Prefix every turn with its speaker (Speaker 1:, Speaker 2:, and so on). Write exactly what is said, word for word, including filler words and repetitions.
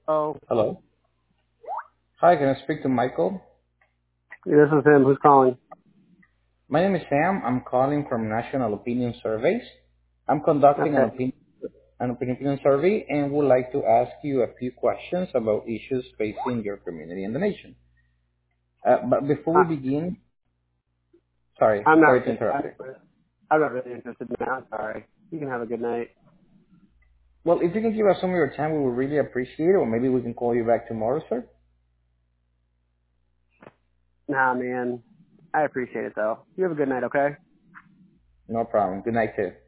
Speaker 1: Oh,
Speaker 2: Hello. Hi, can I speak to Michael?
Speaker 1: this is him. Who's calling?
Speaker 2: My name is Sam. I'm calling from National Opinion Surveys. I'm conducting an
Speaker 1: Okay.
Speaker 2: opinion, an opinion survey and would like to ask you a few questions about issues facing your community and the nation. Uh, but before
Speaker 1: I,
Speaker 2: we begin, sorry,
Speaker 1: I'm
Speaker 2: sorry
Speaker 1: not.
Speaker 2: to interrupt
Speaker 1: I'm,
Speaker 2: you.
Speaker 1: I'm not really interested now. I'm sorry. You can have a good night.
Speaker 2: Well, if you can give us some of your time, we would really appreciate it, or maybe we can call you back tomorrow, sir.
Speaker 1: Nah, man. I appreciate it though. You have a good night. Okay.
Speaker 2: No problem. Good night, too.